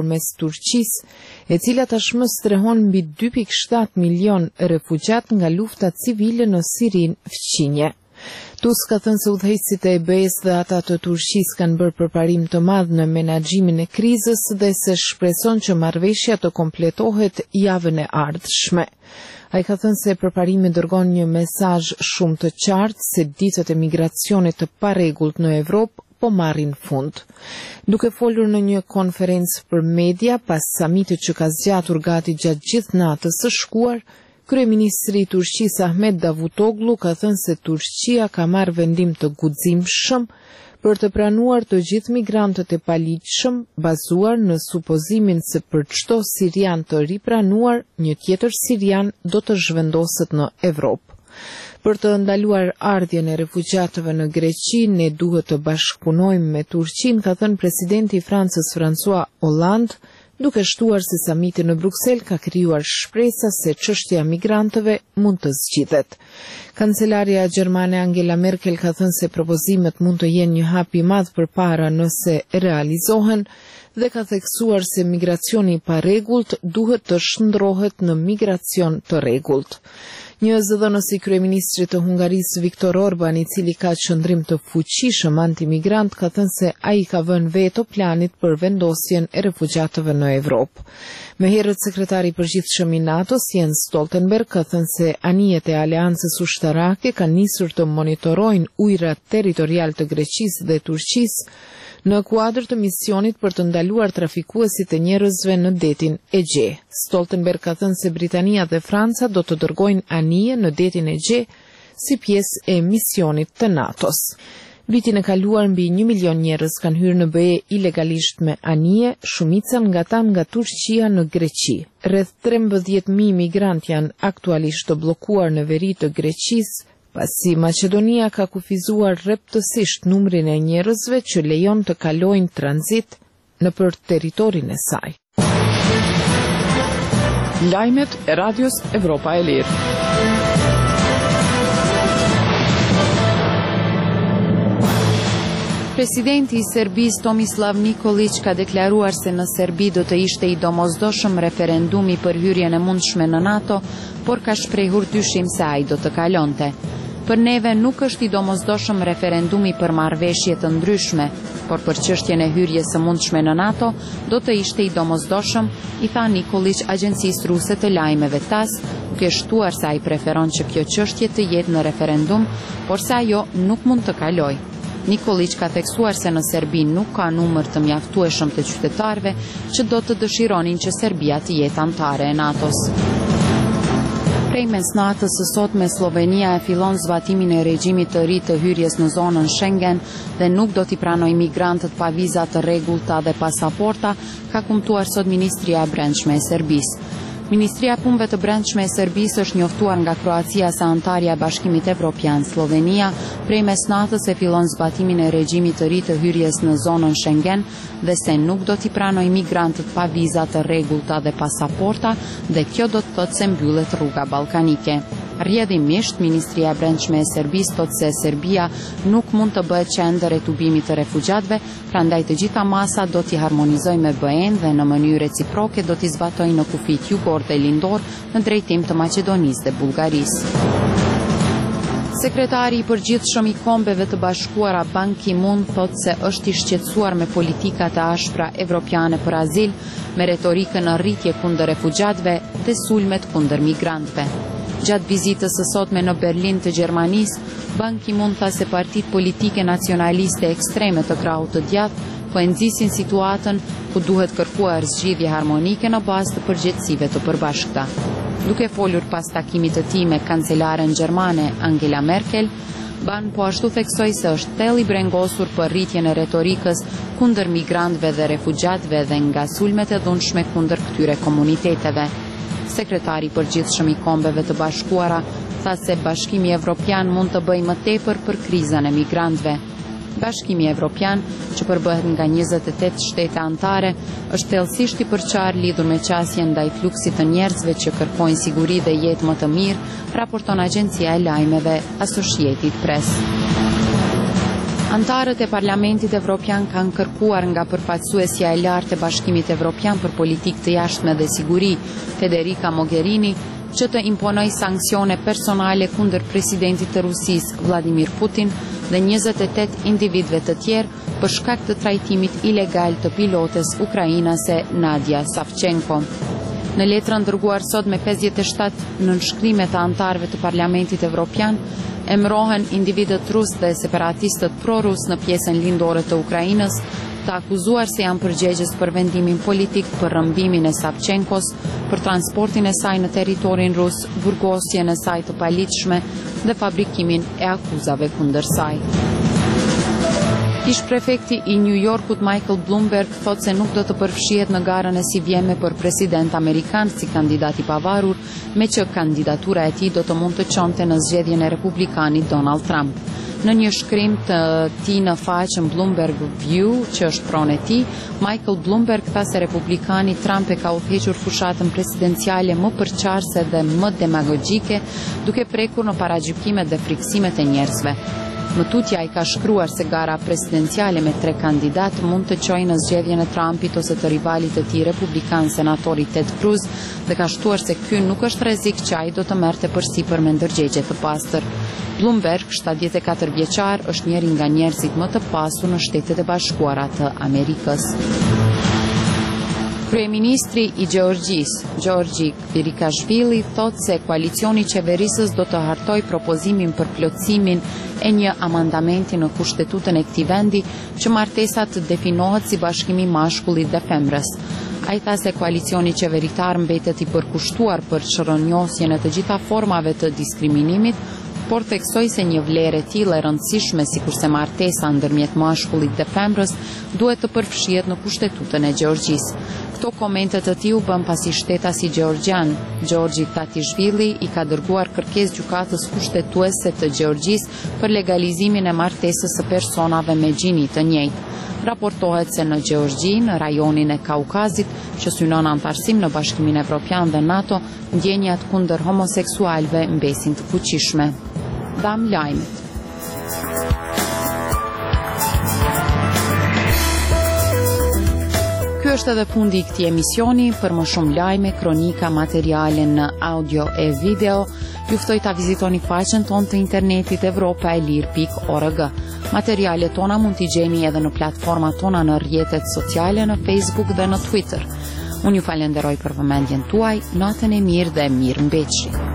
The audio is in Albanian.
mes Turqisë, e cila tashmë strehon mbi 2.7 milion refugjat nga lufta civile në Sirinë fqinje. Tusk ka thënë se udhëheqësit e EBE-s dhe ata të Turqisë kanë bërë përparim të madh në menaxhimin e krizës dhe se shpreson që marrëveshja të kompletohet javën e ardhshme. Ai ka thënë se përparimi dërgon një mesazh shumë të qartë se ditët e migracionit të parregullt në Evropë po marrin fund. Duke folur në një konferencë për media pas samitit që ka zgjatur gati gjatë gjithë natës së shkuar, kryeministri i Turqisë Ahmet Davutoglu ka thënë se Turqia ka marrë vendim të guximshëm për të pranuar të gjithë migrantët e paligjshëm, bazuar në supozimin se për çdo sirian të ripranuar, një tjetër sirian do të zhvendoset në Evropë. Për të ndaluar ardhjen e refugjatëve në Greqi, ne duhet të bashkëpunojmë me Turqinë, ka thënë presidenti i Francës François Hollande, duke shtuar se samiti në Bruksel ka krijuar shpresa se çështja e migrantëve mund të zgjidhet. Kancelaria gjermane Angela Merkel ka thënë se propozimet mund të jenë një hap i madh përpara nëse realizohen dhe ka theksuar se migracioni i parregullt duhet të shndrohet në migracion të rregullt. Një zëdhënës i kryeministrit të Hungarisë Viktor Orban, i cili ka qëndrim të fuqishëm antimigrant, ka thënë se ai ka vënë veto planit për vendosjen e refugjatëve në Evropë. Më herët sekretari i përgjithshëm i NATO-s Jens Stoltenberg ka thënë se anijet e aleancës ushtarake kanë nisur të monitorojnë ujrat territorial të Greqisë dhe Turqisë në kuadër të misionit për të ndaluar trafikuesit e njerëzve në detin Egje. Stoltenberg ka thënë se Britania dhe Franca do të dërgojnë anije në detin Egje si pjesë e misionit të NATO-s. Vitin e kaluar mbi 1 milion njerëz kanë hyrë në BE ilegalisht me anije, shumica nga ta nga Turqia në Greqi. Rreth 13.000 migrantë janë aktualisht të bllokuar në veri të Greqisë, pasi Maqedonia ka kufizuar rreptësisht numrin e njerëzve që lejon të kalojnë tranzit nëpër territorin e saj. Lajmet e Radios Evropa e Lirë. Presidenti i Serbisë Tomislav Nikolić ka deklaruar se në Serbi do të ishte i domosdoshëm referendumi për hyrjen e mundshme në NATO, por ka shprehur dyshim se ai do të kalonte. Për neve nuk është i domosdoshëm referendumi për marrëveshje të ndryshme, por për çështjen e hyrjes së mundshme në NATO do të ishte i domosdoshëm, i tha Nikolić agjencisë ruse të lajmeve TASS, duke shtuar se ai preferon që kjo çështje të jetë në referendum, por se ajo nuk mund të kalojë. Nikolić ka theksuar se në Serbi nuk ka numër të mjaftueshëm të qytetarëve që do të dëshironin që Serbia të jetë anëtare e NATO-s. Prej mesnatës së sotme Slovenia e fillon zbatimin e regjimit të ri të hyrjes në zonën Schengen dhe nuk do t'i pranojë migrantët pa viza të rregullta dhe pasaporta, ka kumtuar sot Ministria e Brendshme e Serbisë. Ministria e Punëve të Brendshme e Serbisë është njoftuar nga Kroacia se antarja e Bashkimit Evropian. Slovenia prej mesnatës e fillon zbatimin e regjimit të ri të hyrjes në zonën Schengen dhe se nuk do t'i pranojë migrantët pa viza të rregullta dhe pasaporta, dhe kjo do të thotë se mbyllet rruga ballkanike. Rrjedhimisht, Ministria e Brendshme e Serbisë thotë se Serbia nuk mund të bëhet qendër e tubimit të refugjatëve, prandaj të gjitha masat do t'i harmonizojë me BE-n dhe në mënyrë reciproke do t'i zbatojnë në kufit jugor dhe lindor në drejtim të Maqedonisë dhe Bullgarisë. Sekretari i përgjithshëm i Kombeve të Bashkuara Ban Ki-moon thotë se është i shqetësuar me politikat e ashpra evropiane për azil, me retorikën në rritje kundër refugjatëve dhe sulmet kundër migrantëve. Gjatë vizitës së sotme në Berlin të Gjermanisë, Ban Ki-moon tha se partitë politike nacionaliste ekstreme të krahut të djathtë po e nxisin situatën ku duhet kërkuar zgjidhje harmonike në bazë të përgjegjësive të përbashkëta. Duke folur pas takimit të tij me kancelaren gjermane Angela Merkel, Ban po ashtu theksoi se është thellë i brengosur për rritjen e retorikës kundër migrantëve dhe refugjatëve dhe nga sulmet e dhunshme kundër këtyre komuniteteve. Sekretari i përgjithshëm i Kombeve të Bashkuara tha se Bashkimi Evropian mund të bëjë më tepër për krizën e migrantëve. Bashkimi Evropian, që përbëhet nga 28 shtete anëtare, është thellësisht i përqarë lidhur me qasjen ndaj fluksit të njerëzve që kërkojnë siguri dhe jetë më të mirë, raporton agjencia e lajmeve Associated Press. Antarët e Parlamentit Evropian kanë kërkuar nga përfaqësuesja e lartë e Bashkimit Evropian për politikë të jashtme dhe siguri, Federica Mogherini, që të imponoj sanksione personale kundër presidentit të Rusisë Vladimir Putin dhe 28 individëve të tjerë për shkak të trajtimit ilegal të pilotes ukrainase Nadia Savchenko. Në letrën dërguar sot me 57 nënshkrime të antarëve të Parlamentit Evropian, emrohen individët rus dhe separatistët pro-rus në pjesën lindore të Ukrainës, të akuzuar se janë përgjegjës për vendimin politik për rrëmbimin e Savchenkos, për transportin e saj në territorin rus, burgosjen e saj të paligjshme dhe fabrikimin e akuzave kundër saj. Ish-prefekti i New Yorkut Michael Bloomberg thot se nuk do të përfshihet në garën e si vjeme për president amerikan si kandidat i pavarur, me që kandidatura e tij do të mund të çonte në zgjedhjen e republikanit Donald Trump. Në një shkrim të tij në faqen Bloomberg View, që është pronë e tij, Michael Bloomberg tha se republikani Trump e ka udhëhequr fushatën presidenciale më përqarse dhe më demagogjike, duke prekur në paragjykimet dhe friksimet e njerëzve. Më tutje ai ka shkruar se gara presidenciale me 3 kandidat mund të çojë në zgjedhjen e Trumpit ose të rivalit të tij republikan senatori Ted Cruz dhe ka shtuar se ky nuk është rrezik që ai do të merrte përsipër me ndërgjegje të pastër. Bloomberg, 74 vjeçar, është njëri nga njerëzit më të pasur në Shtetet e Bashkuara të Amerikës. Kryeministri i Gjeorgjisë, Gjorgji Kvirikashvili, thot se koalicioni qeverisës do të hartoj propozimin për plotësimin e një amandamenti në kushtetutën e këtij vendi që martesa të definohet si bashkimi mashkullit dhe femrës. Ai tha se koalicioni qeveritar mbetet i përkushtuar për çrrënjosjen e të gjitha formave të diskriminimit, por theksoi se një vlerë e tillë e rëndësishme sikurse martesa ndërmjet mashkullit dhe femrës duhet të përfshihet në kushtetutën e Gjeorgjisë. Këto komente të tij u bën pasi shtetasi gjeorgjan, Gjorgji Tatishvili, i ka dërguar kërkesë gjykatës kushtetuese të Gjeorgjisë për legalizimin e martesës së personave me gjini të njëjtë. Raportohet se në Gjeorgji, në rajonin e Kaukazit, që synon antarësim në Bashkimin Evropian dhe NATO, ndjenjat kundër homoseksualëve mbesin të fuqishme. Dam lajmet. Ky është edhe fundi i këtij emisioni. Për më shumë lajme, kronika, materiale në audio e video, ju ftoj ta vizitoni faqen tonë të internetit europaelir.org. Materialet tona mund t'i gjeni edhe në platformat tona në rrjetet sociale, në Facebook dhe në Twitter. Unë ju falenderoj për vëmendjen tuaj, natën e mirë dhe mirë mbetëshi.